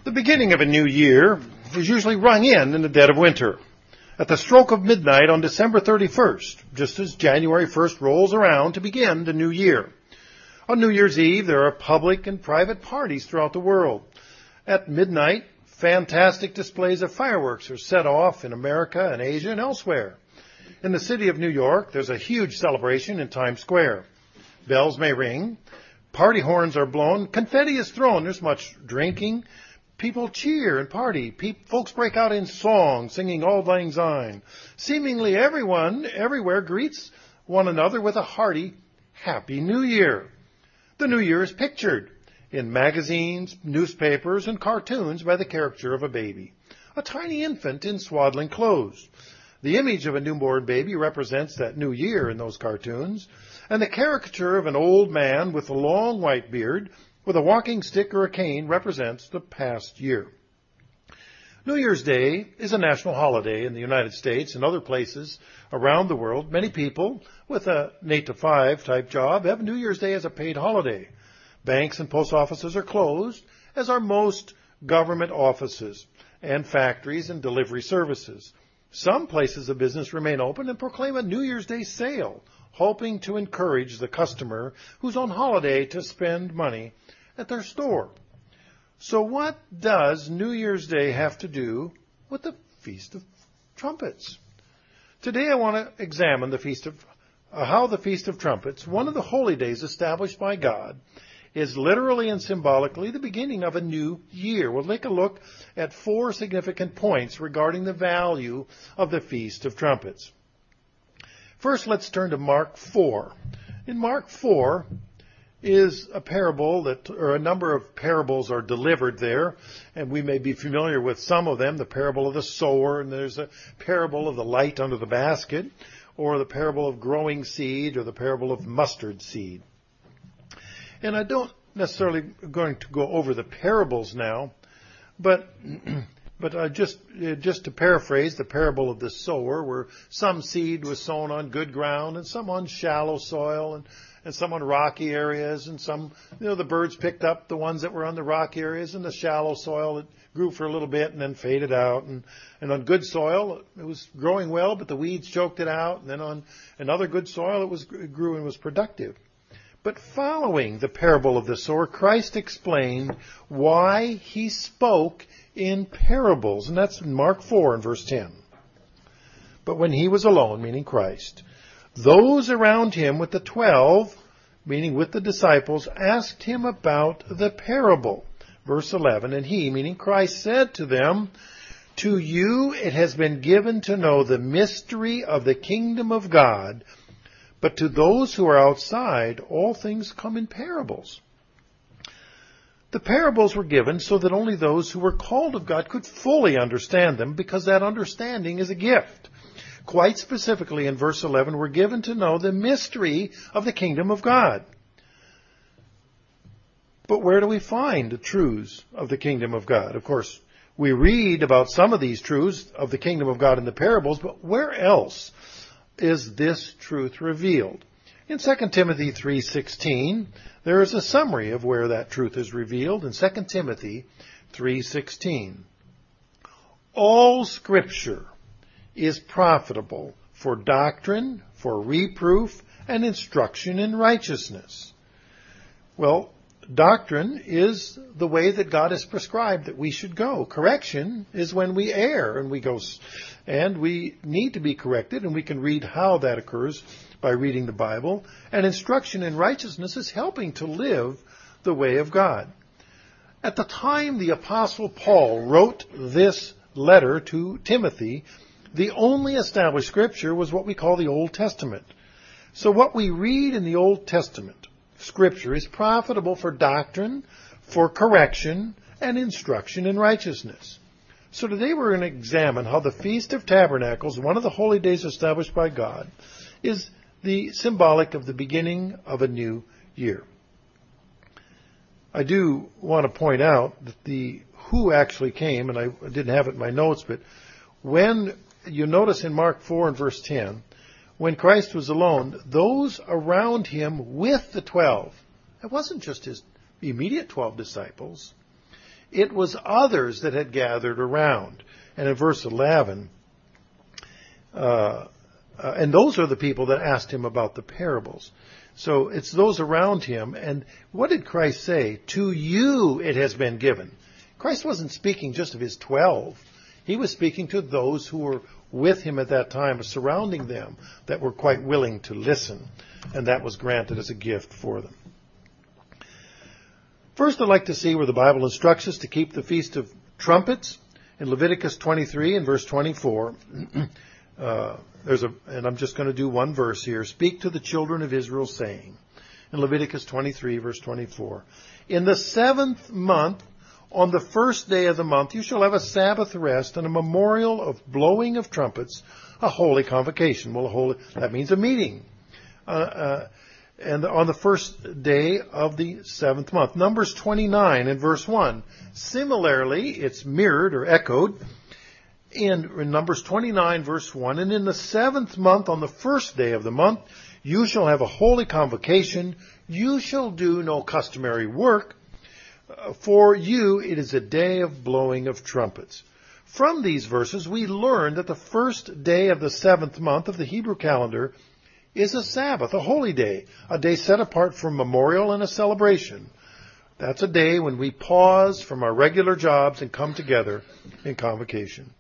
The beginning of a new year is usually rung in the dead of winter. At the stroke of midnight on December 31st, just as January 1st rolls around to begin the new year. On New Year's Eve, there are public and private parties throughout the world. At midnight, fantastic displays of fireworks are set off in America and Asia and elsewhere. In the city of New York, there's a huge celebration in Times Square. Bells may ring, party horns are blown, confetti is thrown, there's much drinking. People cheer and party. Folks break out in song, singing Auld Lang Syne. Seemingly everyone, everywhere, greets one another with a hearty, Happy New Year. The New Year is pictured in magazines, newspapers, and cartoons by the caricature of a baby, a tiny infant in swaddling clothes. The image of a newborn baby represents that new year in those cartoons, and the caricature of an old man with a long white beard with a walking stick or a cane represents the past year. New Year's Day is a national holiday in the United States and other places around the world. Many people with an 8-to-5 type job have New Year's Day as a paid holiday. Banks and post offices are closed, as are most government offices and factories and delivery services. Some places of business remain open and proclaim a New Year's Day sale, hoping to encourage the customer who's on holiday to spend money at their store. So what does New Year's Day have to do with the Feast of Trumpets? Today I want to examine how the Feast of Trumpets, one of the holy days established by God, is literally and symbolically the beginning of a new year. We'll take a look at 4 significant points regarding the value of the Feast of Trumpets. First, let's turn to Mark 4. In Mark 4 is a parable or a number of parables are delivered there, and we may be familiar with some of them, the parable of the sower, and there's a parable of the light under the basket, or the parable of growing seed, or the parable of mustard seed. And I don't necessarily going to go over the parables now, but just to paraphrase the parable of the sower, where some seed was sown on good ground and some on shallow soil and some on rocky areas, and some, the birds picked up the ones that were on the rocky areas, and the shallow soil, it grew for a little bit and then faded out. And on good soil, it was growing well, but the weeds choked it out. And then on another good soil, it grew and was productive. But following the parable of the sower, Christ explained why he spoke in parables. And that's in Mark 4 and verse 10. But when he was alone, meaning Christ, those around him with the 12, meaning with the disciples, asked him about the parable. Verse 11, and he, meaning Christ, said to them, to you it has been given to know the mystery of the kingdom of God, but to those who are outside, all things come in parables. The parables were given so that only those who were called of God could fully understand them, because that understanding is a gift. Quite specifically in verse 11, we're given to know the mystery of the kingdom of God. But where do we find the truths of the kingdom of God? Of course, we read about some of these truths of the kingdom of God in the parables, but where else is this truth revealed? In 2 Timothy 3:16, there is a summary of where that truth is revealed in 2 Timothy 3:16. All Scripture is profitable for doctrine, for reproof, and instruction in righteousness. Well, doctrine is the way that God has prescribed that we should go. Correction is when we err and we need to be corrected, and we can read how that occurs by reading the Bible. And instruction in righteousness is helping to live the way of God. At the time the Apostle Paul wrote this letter to Timothy, the only established Scripture was what we call the Old Testament. So what we read in the Old Testament Scripture is profitable for doctrine, for correction, and instruction in righteousness. So today we're going to examine how the Feast of Tabernacles, one of the holy days established by God, is the symbolic of the beginning of a new year. I do want to point out that the who actually came, and I didn't have it in my notes, but when you notice in Mark 4 and verse 10, when Christ was alone, those around him with the 12, it wasn't just his immediate 12 disciples. It was others that had gathered around. And in verse 11, and those are the people that asked him about the parables. So it's those around him. And what did Christ say? To you it has been given. Christ wasn't speaking just of his 12. He was speaking to those who were with him at that time, surrounding them, that were quite willing to listen. And that was granted as a gift for them. First, I'd like to see where the Bible instructs us to keep the Feast of Trumpets. In Leviticus 23 and verse 24, and I'm just going to do one verse here. Speak to the children of Israel, saying, in Leviticus 23, verse 24, in the 7th month, on the first day of the month, you shall have a Sabbath rest and a memorial of blowing of trumpets, a holy convocation. Well, that means a meeting. And on the first day of the 7th month. Numbers 29 and verse 1. Similarly, it's mirrored or echoed in Numbers 29 verse 1. And in the 7th month, on the first day of the month, you shall have a holy convocation. You shall do no customary work. For you it is a day of blowing of trumpets. From these verses, we learn that the first day of the 7th month of the Hebrew calendar is a Sabbath, a holy day, a day set apart for memorial and a celebration. That's a day when we pause from our regular jobs and come together in convocation.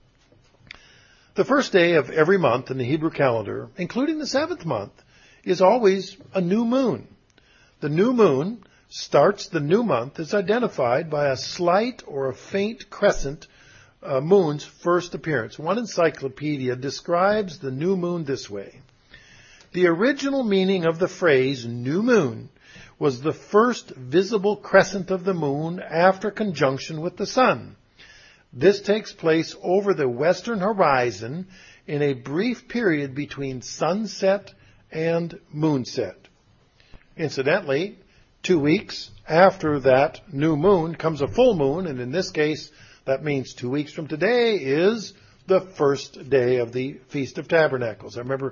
The first day of every month in the Hebrew calendar, including the 7th month, is always a new moon. The new moon starts the new month is identified by a slight or a faint crescent moon's first appearance. One encyclopedia describes the new moon this way. The original meaning of the phrase new moon was the first visible crescent of the moon after conjunction with the sun. This takes place over the western horizon in a brief period between sunset and moonset. Incidentally, 2 weeks after that new moon comes a full moon, and in this case, that means 2 weeks from today is the first day of the Feast of Tabernacles. I remember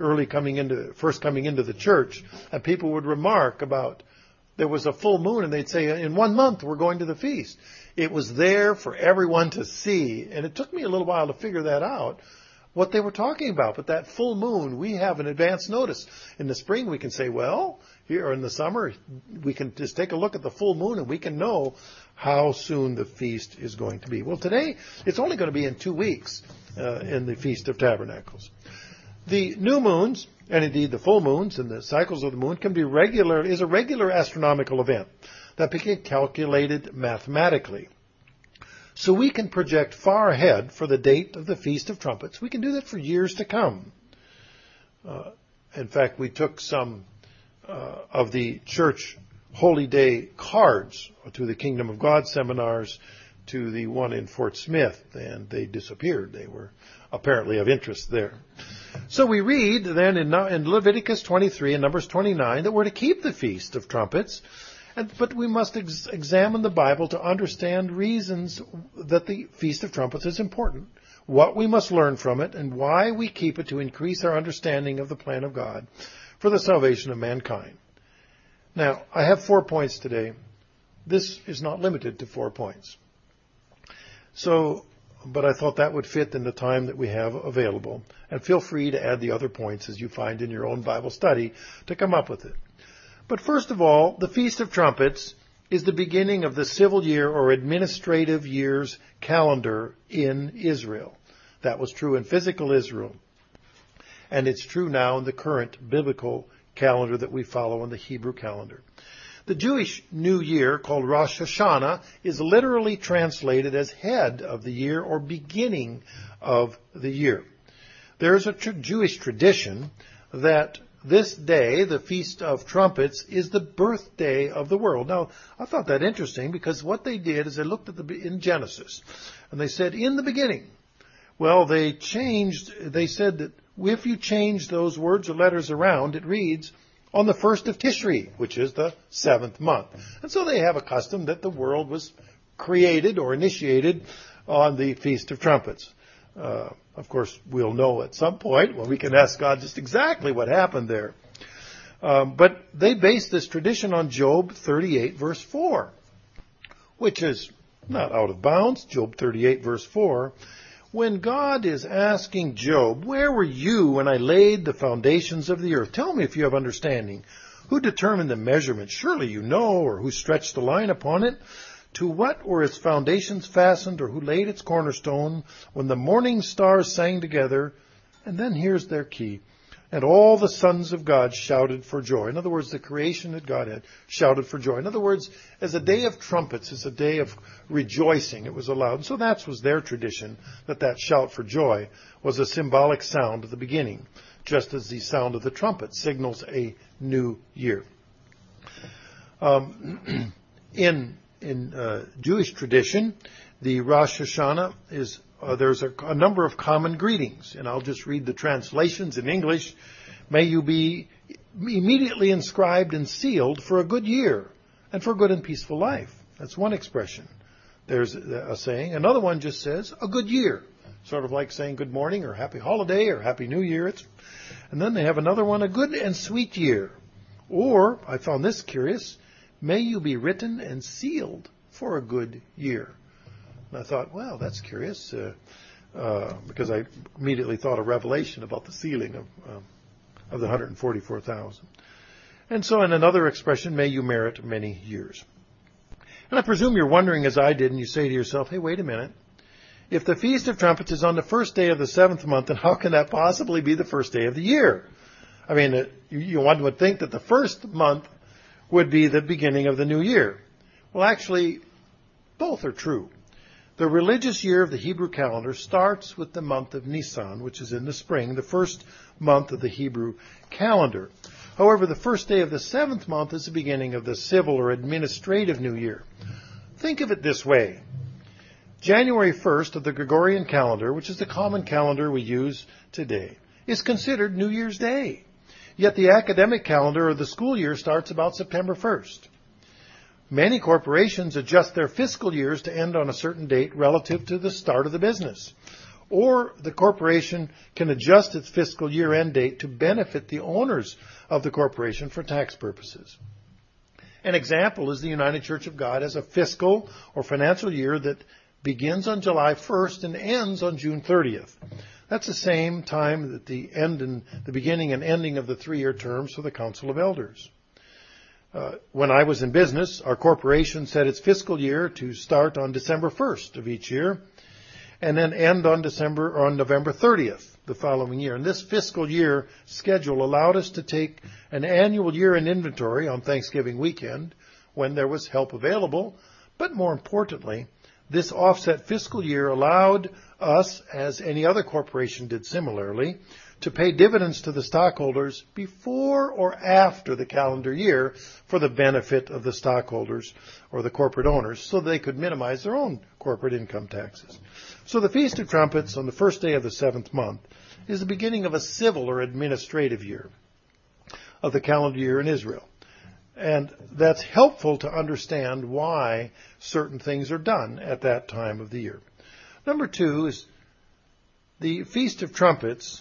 first coming into the church, and people would remark about there was a full moon, and they'd say, in 1 month we're going to the feast. It was there for everyone to see, and it took me a little while to figure that out, what they were talking about. But that full moon, we have an advance notice. In the spring, we can say, well, here, or in the summer, we can just take a look at the full moon, and we can know how soon the feast is going to be. Well, today, it's only going to be in 2 weeks in the Feast of Tabernacles. The new moons, and indeed the full moons and the cycles of the moon, is a regular astronomical event that can be calculated mathematically. So we can project far ahead for the date of the Feast of Trumpets. We can do that for years to come. In fact, we took some of the church Holy Day cards to the Kingdom of God seminars, to the one in Fort Smith, and they disappeared. They were apparently of interest there. So we read then in Leviticus 23 and Numbers 29 that we're to keep the Feast of Trumpets, but we must examine the Bible to understand reasons that the Feast of Trumpets is important, what we must learn from it, and why we keep it to increase our understanding of the plan of God for the salvation of mankind. Now, I have 4 points today. This is not limited to 4 points. But I thought that would fit in the time that we have available. And feel free to add the other points as you find in your own Bible study to come up with it. But first of all, the Feast of Trumpets is the beginning of the civil year or administrative year's calendar in Israel. That was true in physical Israel. And it's true now in the current biblical calendar that we follow in the Hebrew calendar. The Jewish New Year, called Rosh Hashanah, is literally translated as head of the year or beginning of the year. There is a Jewish tradition that this day, the Feast of Trumpets, is the birthday of the world. Now, I thought that interesting because what they did is they looked at in Genesis and they said, in the beginning. Well, they said that if you change those words or letters around, it reads, on the 1st of Tishri, which is the 7th month. And so they have a custom that the world was created or initiated on the Feast of Trumpets. Of course, we'll know at some point when we can ask God just exactly what happened there. But they base this tradition on Job 38, verse 4, which is not out of bounds. Job 38 verse 4. When God is asking Job, where were you when I laid the foundations of the earth? Tell me if you have understanding. Who determined the measurement? Surely you know, or who stretched the line upon it? To what were its foundations fastened, or who laid its cornerstone? When the morning stars sang together, and then here's their key, and all the sons of God shouted for joy. In other words, the creation that God had shouted for joy. In other words, as a day of trumpets, as a day of rejoicing, it was allowed. And so that was their tradition, that shout for joy was a symbolic sound at the beginning, just as the sound of the trumpet signals a new year. In Jewish tradition, the Rosh Hashanah is there's a number of common greetings, and I'll just read the translations in English. May you be immediately inscribed and sealed for a good year and for a good and peaceful life. That's one expression. There's a saying. Another one just says a good year, sort of like saying good morning or happy holiday or happy new year. And then they have another one, a good and sweet year. Or, I found this curious, may you be written and sealed for a good year. And I thought, wow, that's curious, because I immediately thought of Revelation about the sealing of the 144,000. And so in another expression, may you merit many years. And I presume you're wondering, as I did, and you say to yourself, hey, wait a minute. If the Feast of Trumpets is on the first day of the seventh month, then how can that possibly be the first day of the year? I mean, one would think that the first month would be the beginning of the new year. Well, actually, both are true. The religious year of the Hebrew calendar starts with the month of Nisan, which is in the spring, the first month of the Hebrew calendar. However, the first day of the seventh month is the beginning of the civil or administrative new year. Think of it this way. January 1st of the Gregorian calendar, which is the common calendar we use today, is considered New Year's Day. Yet the academic calendar or the school year starts about September 1st. Many corporations adjust their fiscal years to end on a certain date relative to the start of the business. Or the corporation can adjust its fiscal year-end date to benefit the owners of the corporation for tax purposes. An example is the United Church of God has a fiscal or financial year that begins on July 1st and ends on June 30th. That's the same time that the beginning and ending of the 3-year terms for the Council of Elders. When I was in business, our corporation set its fiscal year to start on December 1st of each year and then end on November 30th the following year. And this fiscal year schedule allowed us to take an annual year-end inventory on Thanksgiving weekend when there was help available. But more importantly, this offset fiscal year allowed us, as any other corporation did similarly, to pay dividends to the stockholders before or after the calendar year for the benefit of the stockholders or the corporate owners so they could minimize their own corporate income taxes. So the Feast of Trumpets on the first day of the seventh month is the beginning of a civil or administrative year of the calendar year in Israel. And that's helpful to understand why certain things are done at that time of the year. Number 2 is the Feast of Trumpets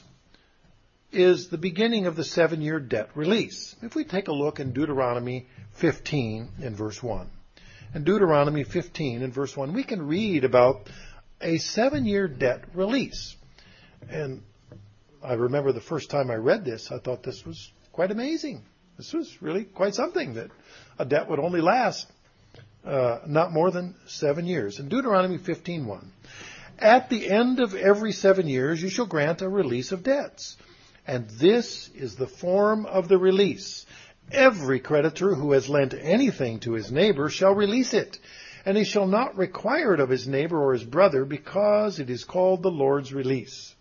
is the beginning of the 7-year debt release. If we take a look in Deuteronomy 15 in verse 1. In Deuteronomy 15 in verse 1, we can read about a 7-year debt release. And I remember the first time I read this, I thought this was quite amazing. This was really quite something, that a debt would only last not more than 7 years. In Deuteronomy 15:1, at the end of every 7 years you shall grant a release of debts. And this is the form of the release. Every creditor who has lent anything to his neighbor shall release it, and he shall not require it of his neighbor or his brother, because it is called the Lord's release.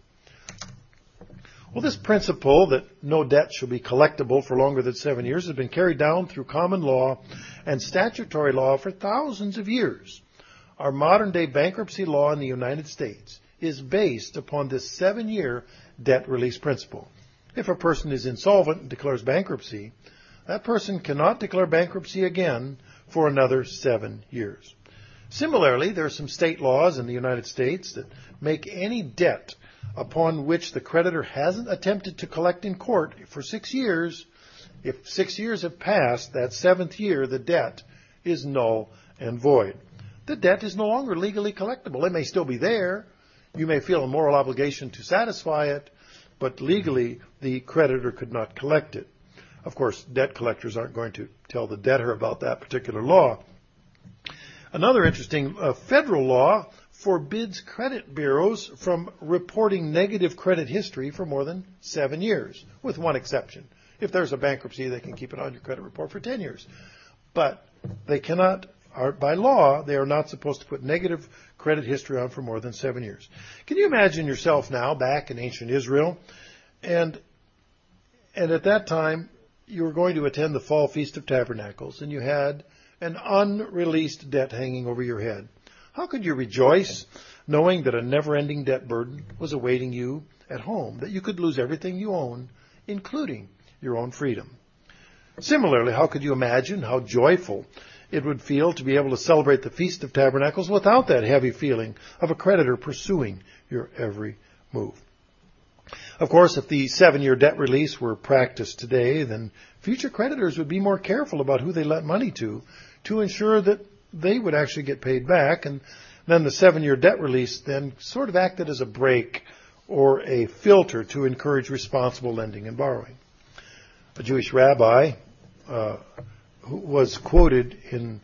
Well, this principle that no debt shall be collectible for longer than 7 years has been carried down through common law and statutory law for thousands of years. Our modern-day bankruptcy law in the United States is based upon this 7-year debt release principle. If a person is insolvent and declares bankruptcy, that person cannot declare bankruptcy again for another 7 years. Similarly, there are some state laws in the United States that make any debt upon which the creditor hasn't attempted to collect in court for 6 years, if 6 years have passed, that 7th year, the debt is null and void. the debt is no longer legally collectible. It may still be there. You may feel a moral obligation to satisfy it, but legally the creditor could not collect it. Of course, debt collectors aren't going to tell the debtor about that particular law. Another interesting federal law forbids credit bureaus from reporting negative credit history for more than 7 years, with one exception. If there's a bankruptcy, they can keep it on your credit report for 10 years. But they cannot, by law, they are not supposed to put negative credit history on for more than 7 years. Can you imagine yourself now back in ancient Israel, and at that time you were going to attend the Fall Feast of Tabernacles, and you had an unreleased debt hanging over your head? How could you rejoice knowing that a never-ending debt burden was awaiting you at home, that you could lose everything you own, including your own freedom? Similarly, how could you imagine how joyful it would feel to be able to celebrate the Feast of Tabernacles without that heavy feeling of a creditor pursuing your every move? Of course, if the 7-year debt release were practiced today, then future creditors would be more careful about who they lent money to ensure that they would actually get paid back. And then the 7-year debt release then sort of acted as a brake or a filter to encourage responsible lending and borrowing. A Jewish rabbi who was quoted in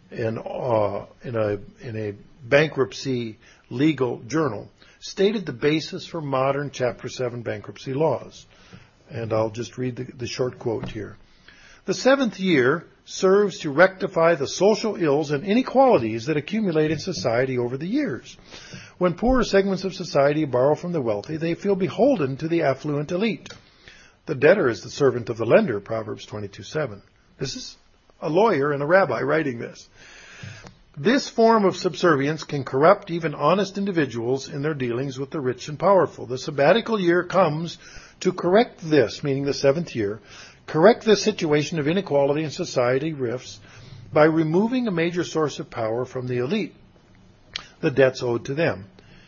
a bankruptcy legal journal stated the basis for modern Chapter 7 bankruptcy laws. And I'll just read the short quote here. The 7th year serves to rectify the social ills and inequalities that accumulate in society over the years. When poorer segments of society borrow from the wealthy, they feel beholden to the affluent elite. The debtor is the servant of the lender, Proverbs 22:7. This is a lawyer and a rabbi writing this. This form of subservience can corrupt even honest individuals in their dealings with the rich and powerful. The sabbatical year comes to correct this, meaning the 7th year, correct this situation of inequality and society rifts by removing a major source of power from the elite, the debts owed to them.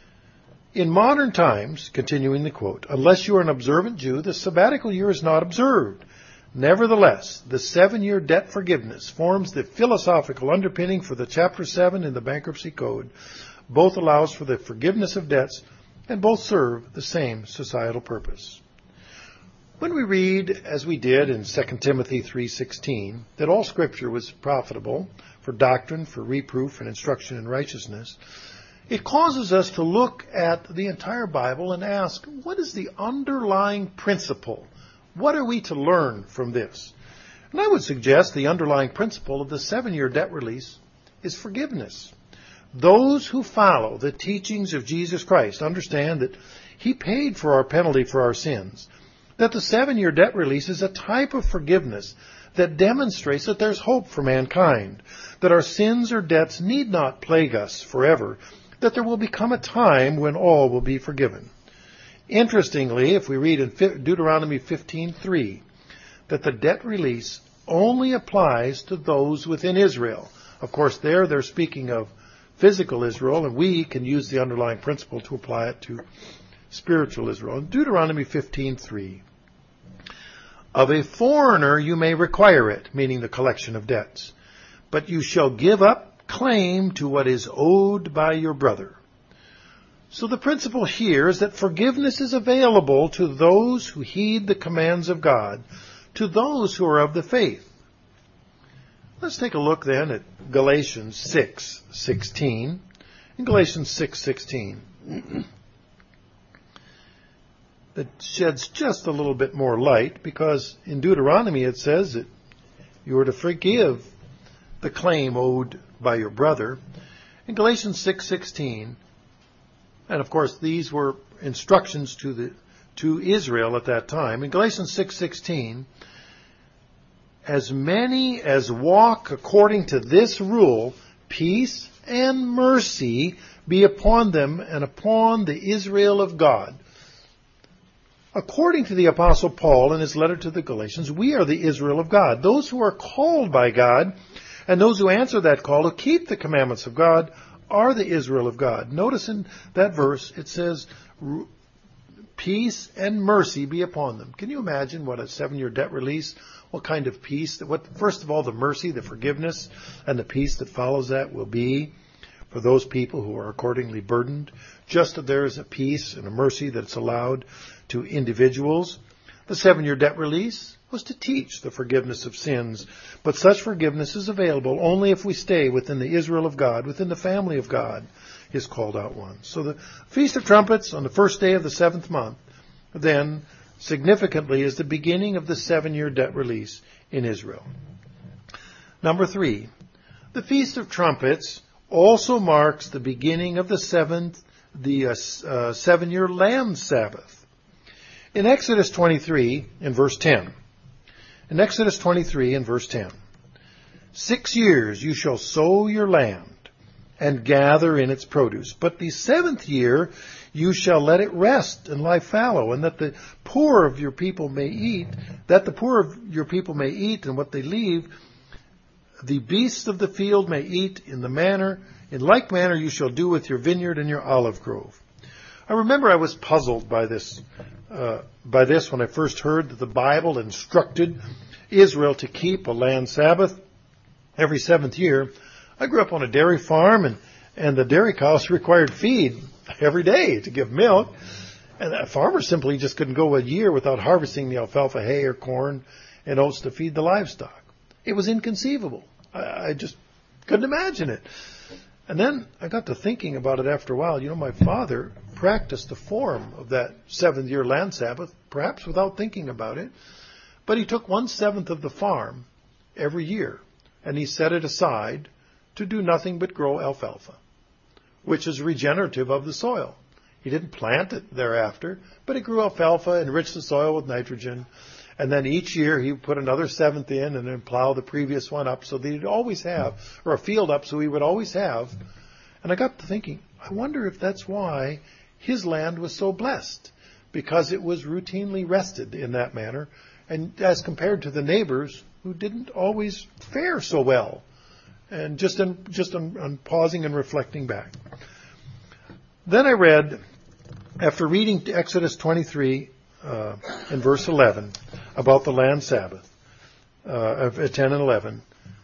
In modern times, continuing the quote, unless you are an observant Jew, the sabbatical year is not observed. Nevertheless, the 7-year debt forgiveness forms the philosophical underpinning for the Chapter 7 in the Bankruptcy Code. Both allows for the forgiveness of debts, and both serve the same societal purpose. When we read, as we did in 2 Timothy 3:16, that all Scripture was profitable for doctrine, for reproof, and instruction in righteousness, it causes us to look at the entire Bible and ask, what is the underlying principle? What are we to learn from this? And I would suggest the underlying principle of the 7-year debt release is forgiveness. Those who follow the teachings of Jesus Christ understand that He paid for our penalty for our sins, that the 7-year debt release is a type of forgiveness that demonstrates that there's hope for mankind, that our sins or debts need not plague us forever, that there will become a time when all will be forgiven. Interestingly, if we read in Deuteronomy 15:3, that the debt release only applies to those within Israel. Of course, they're speaking of physical Israel, and we can use the underlying principle to apply it to spiritual Israel. In Deuteronomy 15:3, of a foreigner you may require it, meaning the collection of debts, but you shall give up claim to what is owed by your brother. So the principle here is that forgiveness is available to those who heed the commands of God, to those who are of the faith. Let's take a look then at Galatians 6:16. In Galatians 6:16, that sheds just a little bit more light, because in Deuteronomy it says that you are to forgive the claim owed by your brother. In Galatians 6:16, and of course these were instructions to Israel at that time. In Galatians 6:16, as many as walk according to this rule, peace and mercy be upon them and upon the Israel of God. According to the Apostle Paul in his letter to the Galatians, we are the Israel of God. Those who are called by God and those who answer that call to keep the commandments of God are the Israel of God. Notice in that verse it says, peace and mercy be upon them. Can you imagine what a 7-year debt release, what kind of peace, first of all, the mercy, the forgiveness, and the peace that follows that will be? for those people who are accordingly burdened, just as there is a peace and a mercy that's allowed to individuals. The 7-year debt release was to teach the forgiveness of sins, but such forgiveness is available only if we stay within the Israel of God, within the family of God, His called out ones. So the Feast of Trumpets on the first day of the 7th month, then, significantly, is the beginning of the 7-year debt release in Israel. Number 3, the Feast of Trumpets also marks the beginning of the 7-year Land Sabbath. In Exodus 23, in verse 10, 6 years you shall sow your land and gather in its produce, but the 7th year you shall let it rest and lie fallow, and that the poor of your people may eat, and what they leave, the beasts of the field may eat in like manner you shall do with your vineyard and your olive grove. I remember I was puzzled by this when I first heard that the Bible instructed Israel to keep a land Sabbath every 7th year. I grew up on a dairy farm, and the dairy cows required feed every day to give milk. And a farmer simply just couldn't go a year without harvesting the alfalfa, hay, or corn and oats to feed the livestock. It was inconceivable. I just couldn't imagine it. And then I got to thinking about it after a while. My father practiced the form of that 7th-year land Sabbath, perhaps without thinking about it. But he took 1/7 of the farm every year, and he set it aside to do nothing but grow alfalfa, which is regenerative of the soil. He didn't plant it thereafter, but he grew alfalfa, enriched the soil with nitrogen, and then each year he put another 7th in and then plow the previous one up so that he'd always have, or a field up so he would always have. And I got to thinking, I wonder if that's why his land was so blessed, because it was routinely rested in that manner, and as compared to the neighbors who didn't always fare so well. And just on pausing and reflecting back. Then I read, after reading Exodus 23 in verse 11 about the land Sabbath, 10 and 11,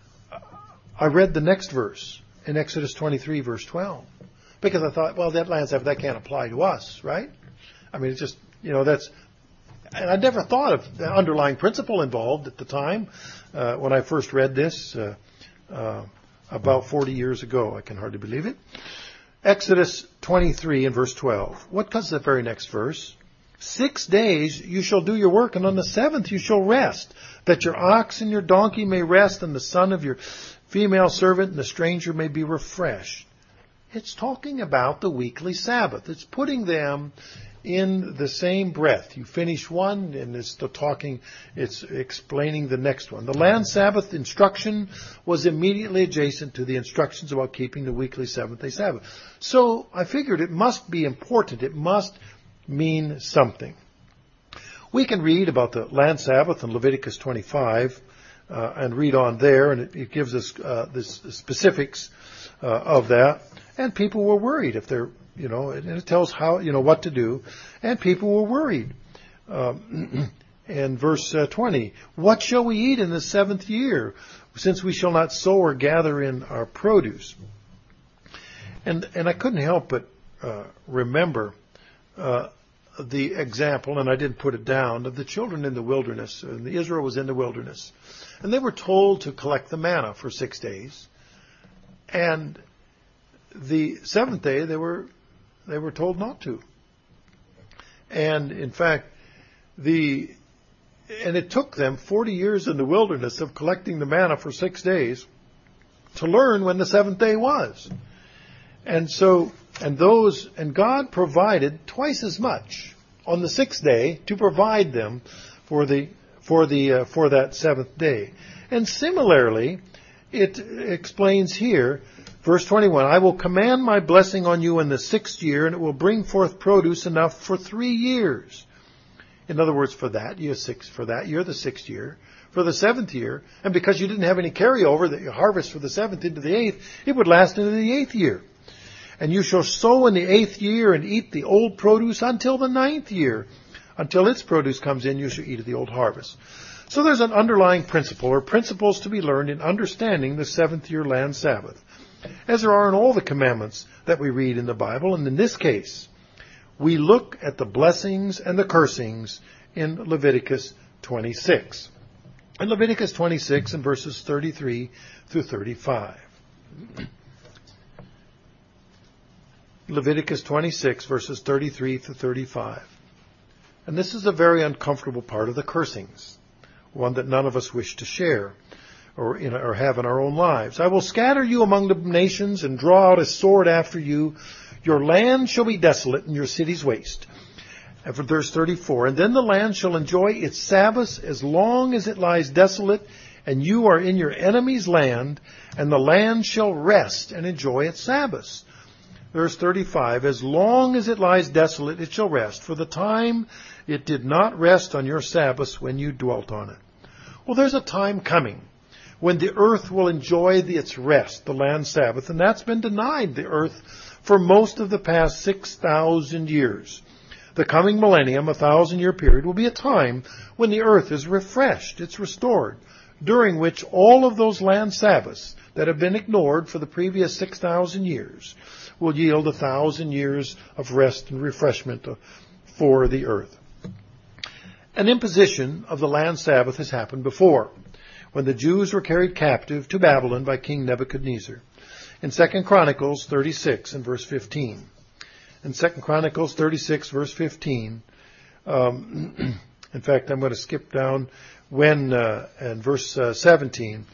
I read the next verse in Exodus 23 verse 12. Because I thought, well, that land Sabbath, that can't apply to us, right? I mean, it's just, that's... And I never thought of the underlying principle involved at the time when I first read this about 40 years ago. I can hardly believe it. Exodus 23 and verse 12. What comes the very next verse? 6 days you shall do your work, and on the 7th you shall rest, that your ox and your donkey may rest, and the son of your female servant and the stranger may be refreshed. It's talking about the weekly Sabbath. It's putting them in the same breath. You finish one and it's explaining the next one. The land Sabbath instruction was immediately adjacent to the instructions about keeping the weekly 7th-day Sabbath. So I figured it must be important. It must mean something. We can read about the land Sabbath in Leviticus 25 and read on there, and it gives us the specifics of that. And people were worried if they're and it tells how, what to do. And people were worried. And verse 20, what shall we eat in the 7th year, since we shall not sow or gather in our produce? And I couldn't help but remember the example, and I didn't put it down, of the children in the wilderness. And Israel was in the wilderness. And they were told to collect the manna for 6 days. And the 7th day, they were told not to. And in fact, it took them 40 years in the wilderness of collecting the manna for 6 days to learn when the 7th day was. And God provided twice as much on the 6th day to provide them for that 7th day. And similarly, it explains here, verse 21, I will command my blessing on you in the 6th year, and it will bring forth produce enough for 3 years. In other words, for that year, the 6th year, for the 7th year, and because you didn't have any carryover that you harvest for the 7th into the 8th, it would last into the 8th year. And you shall sow in the 8th year and eat the old produce until the 9th year. Until its produce comes in, you shall eat of the old harvest. So there's an underlying principle, or principles to be learned in understanding the 7th year land Sabbath. as there are in all the commandments that we read in the Bible. And in this case, we look at the blessings and the cursings in Leviticus 26. In Leviticus 26 and verses 33 through 35. Leviticus 26 verses 33 through 35. And this is a very uncomfortable part of the cursings, one that none of us wish to share or have in our own lives. I will scatter you among the nations and draw out a sword after you. Your land shall be desolate and your cities waste. And for verse 34, and then the land shall enjoy its Sabbaths as long as it lies desolate, and you are in your enemy's land, and the land shall rest and enjoy its Sabbaths. Verse 35, as long as it lies desolate, it shall rest, for the time it did not rest on your Sabbaths when you dwelt on it. Well, there's a time coming when the earth will enjoy its rest, the land Sabbath, and that's been denied the earth for most of the past 6,000 years. The coming millennium, 1,000-year period, will be a time when the earth is refreshed, it's restored, during which all of those land Sabbaths that have been ignored for the previous 6,000 years will yield 1,000 years of rest and refreshment for the earth. An imposition of the land Sabbath has happened before, when the Jews were carried captive to Babylon by King Nebuchadnezzar. In 2 Chronicles 36 and verse 15. In 2 Chronicles 36 verse 15, in fact, I'm going to skip down and verse 17.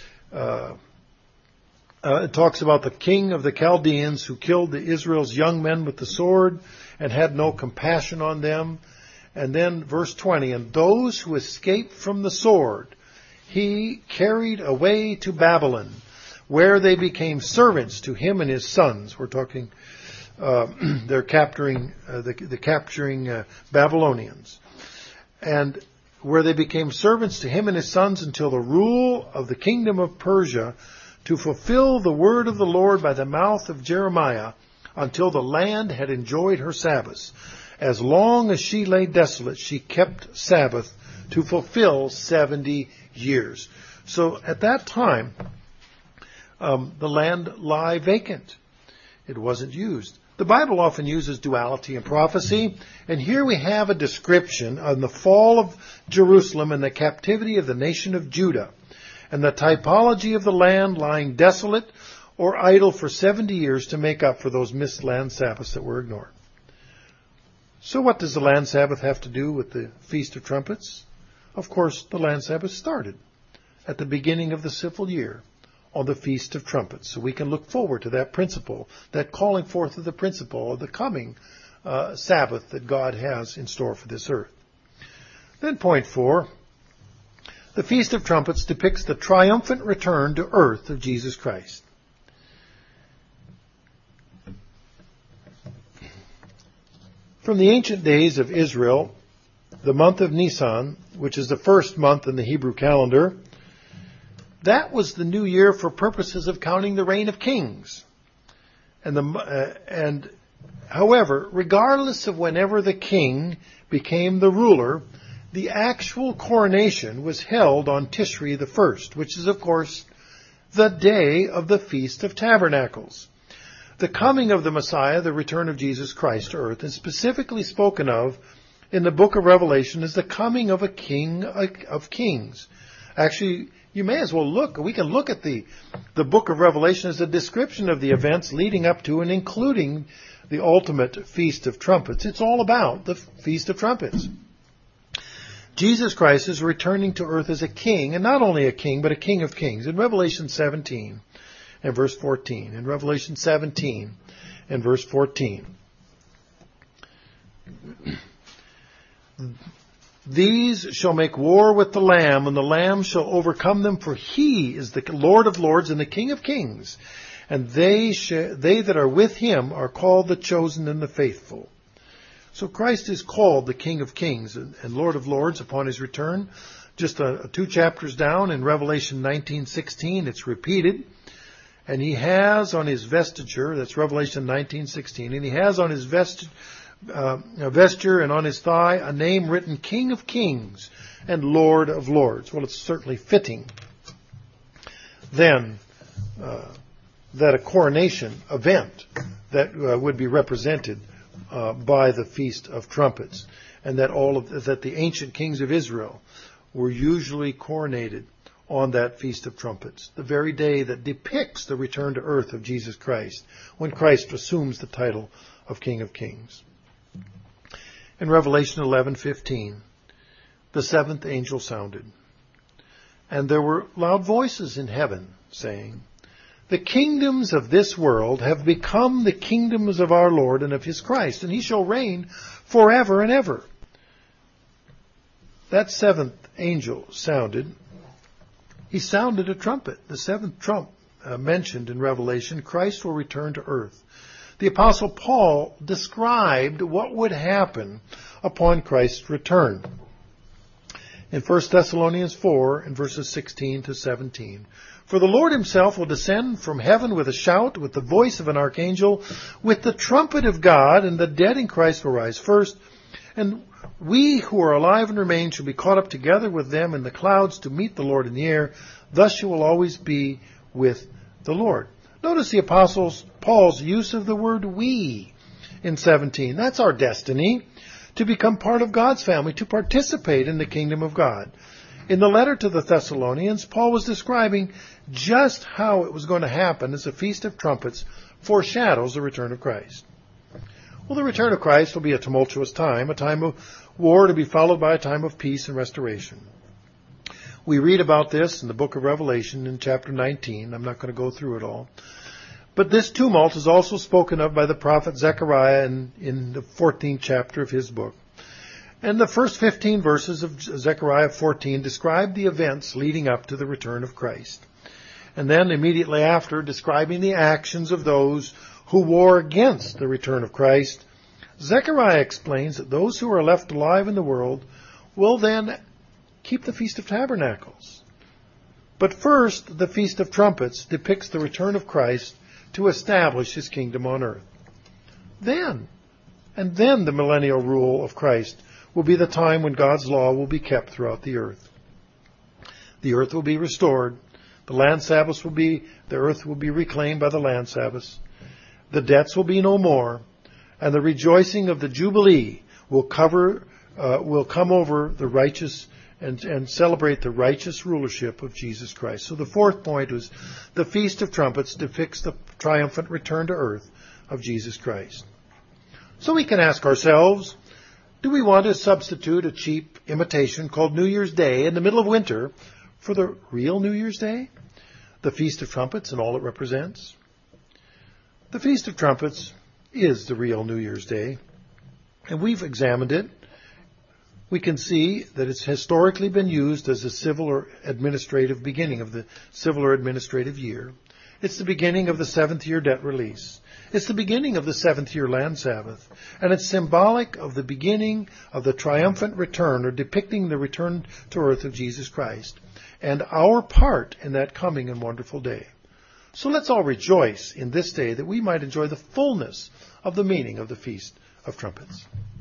It talks about the king of the Chaldeans who killed Israel's young men with the sword and had no compassion on them. And then verse 20, and those who escaped from the sword he carried away to Babylon, where they became servants to him and his sons. We're talking, they're capturing Babylonians. And where they became servants to him and his sons until the rule of the kingdom of Persia, to fulfill the word of the Lord by the mouth of Jeremiah, until the land had enjoyed her Sabbaths. As long as she lay desolate, she kept Sabbath to fulfill 70 years. So at that time, the land lay vacant. It wasn't used. The Bible often uses duality in prophecy, and here we have a description on the fall of Jerusalem and the captivity of the nation of Judah, and the typology of the land lying desolate or idle for 70 years to make up for those missed land Sabbaths that were ignored. So what does the land Sabbath have to do with the Feast of Trumpets? Of course, the land Sabbath started at the beginning of the civil year on the Feast of Trumpets. So we can look forward to that principle, that calling forth of the principle of the coming Sabbath that God has in store for this earth. Then point 4, the Feast of Trumpets depicts the triumphant return to earth of Jesus Christ. From the ancient days of Israel, the month of Nisan, which is the first month in the Hebrew calendar, that was the new year for purposes of counting the reign of kings. However, regardless of whenever the king became the ruler, the actual coronation was held on Tishri the 1st, which is, of course, the day of the Feast of Tabernacles. The coming of the Messiah, the return of Jesus Christ to earth, is specifically spoken of in the book of Revelation as the coming of a king of kings. Actually, you may as well we can look at the book of Revelation as a description of the events leading up to and including the ultimate Feast of Trumpets. It's all about the Feast of Trumpets. Jesus Christ is returning to earth as a king, and not only a king, but a king of kings. In Revelation 17 and verse 14. In Revelation 17 and verse 14. These shall make war with the Lamb, and the Lamb shall overcome them, for he is the Lord of lords and the King of kings. And they that are with him are called the chosen and the faithful. So Christ is called the King of kings and Lord of lords upon his return. Just 2 chapters down in Revelation 19:16, it's repeated. And he has on his vestiture, that's Revelation 19:16, and he has on his vesture and on his thigh a name written King of Kings and Lord of Lords. Well, it's certainly fitting then that a coronation event that would be represented by the Feast of Trumpets, and that the ancient kings of Israel were usually coronated on that Feast of Trumpets, the very day that depicts the return to earth of Jesus Christ, when Christ assumes the title of King of Kings. In Revelation 11:15, the seventh angel sounded, and there were loud voices in heaven saying, "The kingdoms of this world have become the kingdoms of our Lord and of his Christ, and he shall reign forever and ever." That seventh angel sounded. He sounded a trumpet, the seventh trump mentioned in Revelation. Christ will return to earth. The Apostle Paul described what would happen upon Christ's return in 1 Thessalonians 4 and verses 16 to 17. "For the Lord himself will descend from heaven with a shout, with the voice of an archangel, with the trumpet of God, and the dead in Christ will rise first. And we who are alive and remain shall be caught up together with them in the clouds to meet the Lord in the air. Thus you will always be with the Lord." Notice the Apostle Paul's use of the word "we" in 17. That's our destiny, to become part of God's family, to participate in the kingdom of God. In the letter to the Thessalonians, Paul was describing just how it was going to happen as the Feast of Trumpets foreshadows the return of Christ. Well, the return of Christ will be a tumultuous time, a time of war to be followed by a time of peace and restoration. We read about this in the book of Revelation in chapter 19. I'm not going to go through it all. But this tumult is also spoken of by the prophet Zechariah in the 14th chapter of his book. And the first 15 verses of Zechariah 14 describe the events leading up to the return of Christ. And then immediately after, describing the actions of those who war against the return of Christ, Zechariah explains that those who are left alive in the world will then keep the Feast of Tabernacles. But first, the Feast of Trumpets depicts the return of Christ to establish his kingdom on earth. Then the millennial rule of Christ will be the time when God's law will be kept throughout the earth. The earth will be restored. The earth will be reclaimed by the land Sabbaths. The debts will be no more, and the rejoicing of the Jubilee will come over the righteous and celebrate the righteous rulership of Jesus Christ. So the fourth point was the Feast of Trumpets depicts the triumphant return to earth of Jesus Christ. So we can ask ourselves, do we want to substitute a cheap imitation called New Year's Day in the middle of winter for the real New Year's Day, the Feast of Trumpets and all it represents? The Feast of Trumpets is the real New Year's Day, and we've examined it. We can see that it's historically been used as a civil or administrative beginning of the civil or administrative year. It's the beginning of the seventh year debt release. It's the beginning of the seventh year land Sabbath. And it's symbolic of the beginning of the triumphant return, or depicting the return to earth of Jesus Christ, and our part in that coming and wonderful day. So let's all rejoice in this day that we might enjoy the fullness of the meaning of the Feast of Trumpets.